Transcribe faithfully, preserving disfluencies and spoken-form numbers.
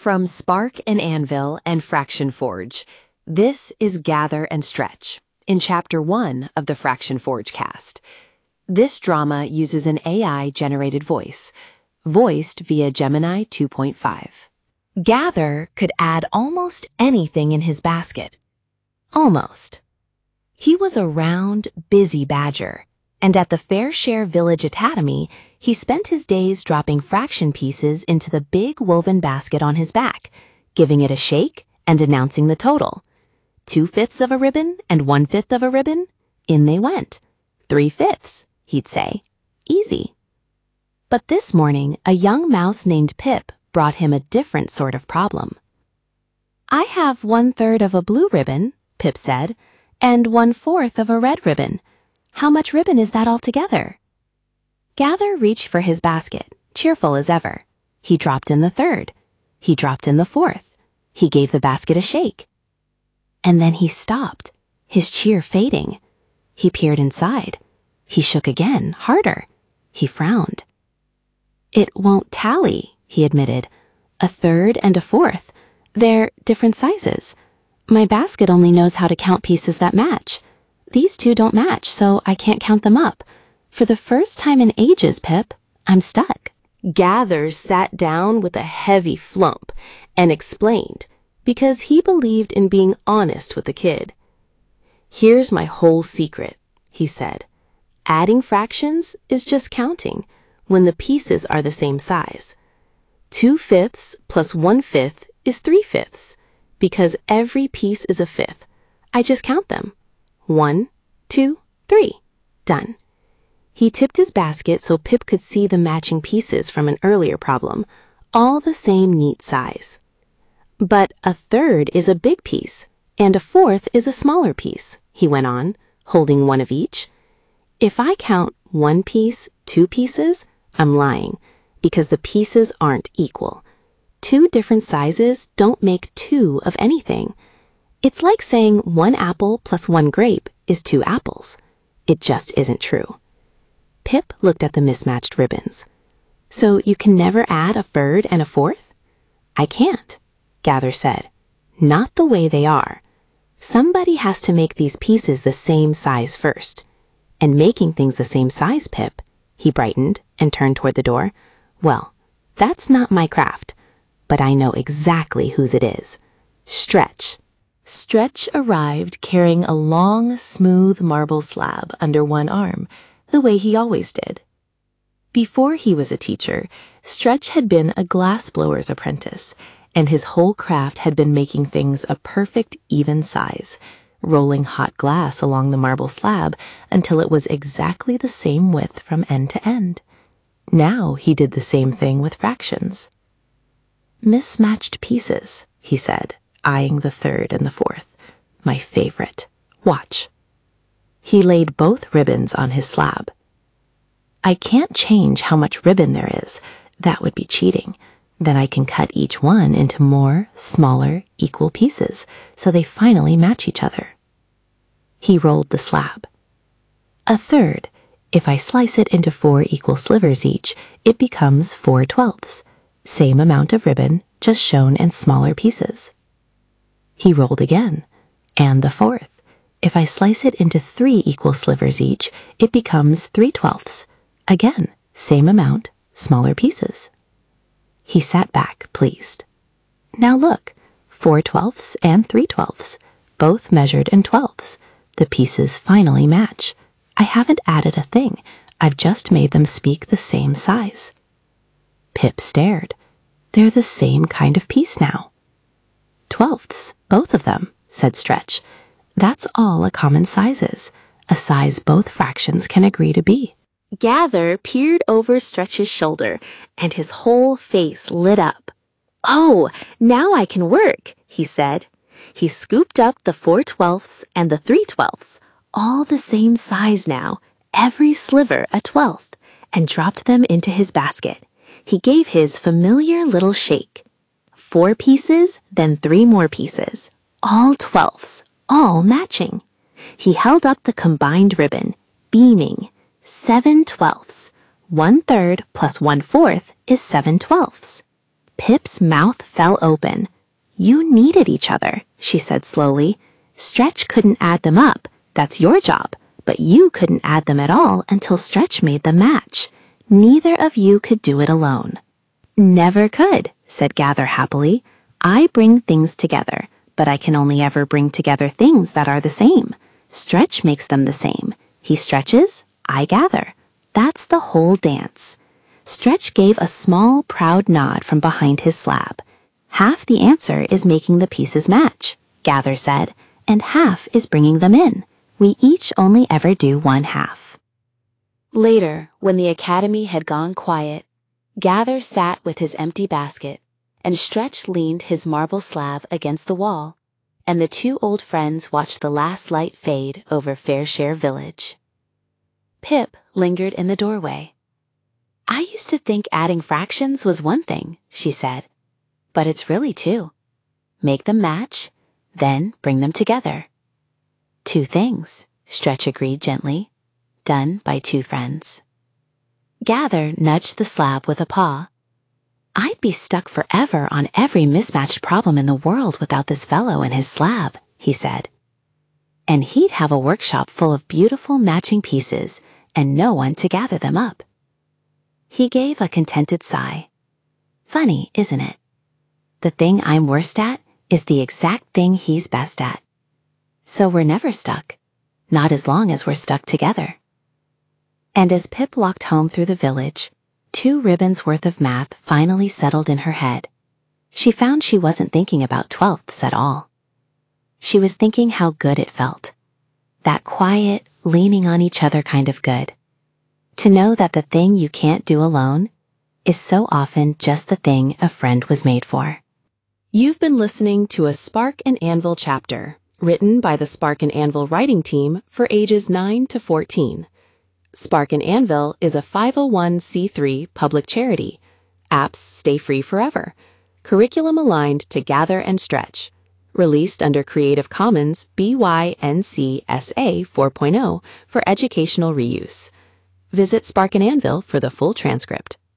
From Spark and Anvil and Fraction Forge, this is Gather and Stretch, in Chapter one of the Fraction Forge cast. This drama uses an A I-generated voice, voiced via Gemini two point five. Gather could add almost anything in his basket. Almost. He was a round, busy badger, and at the Fairshare Village Academy, he spent his days dropping fraction pieces into the big woven basket on his back, giving it a shake and announcing the total. Two-fifths of a ribbon and one-fifth of a ribbon, in they went. Three-fifths, he'd say. Easy. But this morning, a young mouse named Pip brought him a different sort of problem. "I have one-third of a blue ribbon," Pip said, "and one-fourth of a red ribbon. How much ribbon is that altogether?" Gather reached for his basket, cheerful as ever. He dropped in the third. He dropped in the fourth. He gave the basket a shake. And then he stopped, his cheer fading. He peered inside. He shook again, harder. He frowned. "It won't tally," he admitted. "A third and a fourth. They're different sizes. My basket only knows how to count pieces that match. These two don't match, so I can't count them up. For the first time in ages, Pip, I'm stuck." Gather sat down with a heavy flump and explained, because he believed in being honest with the kid. "Here's my whole secret," he said. "Adding fractions is just counting when the pieces are the same size. Two-fifths plus one-fifth is three-fifths, because every piece is a fifth. I just count them. One, two, three. Done." He tipped his basket so Pip could see the matching pieces from an earlier problem, all the same neat size. "But a third is a big piece, and a fourth is a smaller piece," he went on, holding one of each. "If I count one piece, two pieces, I'm lying, because the pieces aren't equal. Two different sizes don't make two of anything. It's like saying one apple plus one grape is two apples. It just isn't true." Pip looked at the mismatched ribbons. "So you can never add a third and a fourth?" "I can't," Gather said. "Not the way they are. Somebody has to make these pieces the same size first. And making things the same size, Pip," he brightened and turned toward the door, "well, that's not my craft. But I know exactly whose it is. Stretch." Stretch arrived carrying a long, smooth marble slab under one arm, the way he always did. Before he was a teacher, Stretch had been a glassblower's apprentice, and his whole craft had been making things a perfect even size, rolling hot glass along the marble slab until it was exactly the same width from end to end. Now he did the same thing with fractions. "Mismatched pieces," he said, eyeing the third and the fourth. "My favorite. Watch." He laid both ribbons on his slab. "I can't change how much ribbon there is. That would be cheating. Then I can cut each one into more, smaller, equal pieces, so they finally match each other." He rolled the slab. "A third. If I slice it into four equal slivers each, it becomes four twelfths. Same amount of ribbon, just shown in smaller pieces." He rolled again. "And the fourth. If I slice it into three equal slivers each, it becomes three twelfths. Again, same amount, smaller pieces." He sat back, pleased. "Now look, four twelfths and three twelfths, both measured in twelfths. The pieces finally match. I haven't added a thing. I've just made them speak the same size." Pip stared. "They're the same kind of piece now." "Twelfths, both of them," said Stretch. "That's all a common size is, a size both fractions can agree to be." Gather peered over Stretch's shoulder, and his whole face lit up. "Oh, now I can work," he said. He scooped up the four twelfths and the three twelfths, all the same size now, every sliver a twelfth, and dropped them into his basket. He gave his familiar little shake. Four pieces, then three more pieces, all twelfths, all matching. He held up the combined ribbon, beaming. Seven twelfths. One third plus one fourth is seven twelfths. Pip's mouth fell open. "You needed each other," she said slowly. "Stretch couldn't add them up. That's your job. But you couldn't add them at all until Stretch made them match. Neither of you could do it alone." "Never could," said Gather happily. "I bring things together, but I can only ever bring together things that are the same. Stretch makes them the same. He stretches, I gather. That's the whole dance." Stretch gave a small, proud nod from behind his slab. "Half the answer is making the pieces match," Gather said, "and half is bringing them in. We each only ever do one half." Later, when the academy had gone quiet, Gather sat with his empty basket, and Stretch leaned his marble slab against the wall, and the two old friends watched the last light fade over Fairshare Village. Pip lingered in the doorway. "I used to think adding fractions was one thing," she said, "but it's really two. Make them match, then bring them together." "Two things," Stretch agreed gently, "done by two friends." Gather nudged the slab with a paw. "I'd be stuck forever on every mismatched problem in the world without this fellow and his slab," he said. "And he'd have a workshop full of beautiful matching pieces and no one to gather them up." He gave a contented sigh. "Funny, isn't it? The thing I'm worst at is the exact thing he's best at. So we're never stuck, not as long as we're stuck together." And as Pip walked home through the village, two ribbons worth of math finally settled in her head. She found she wasn't thinking about twelfths at all. She was thinking how good it felt. That quiet, leaning on each other kind of good. To know that the thing you can't do alone is so often just the thing a friend was made for. You've been listening to a Spark and Anvil chapter, written by the Spark and Anvil writing team for ages nine to fourteen. Spark and Anvil is a five oh one c three public charity. Apps stay free forever. Curriculum aligned to Gather and Stretch. Released under Creative Commons B Y N C S A four point oh for educational reuse. Visit Spark and Anvil for the full transcript.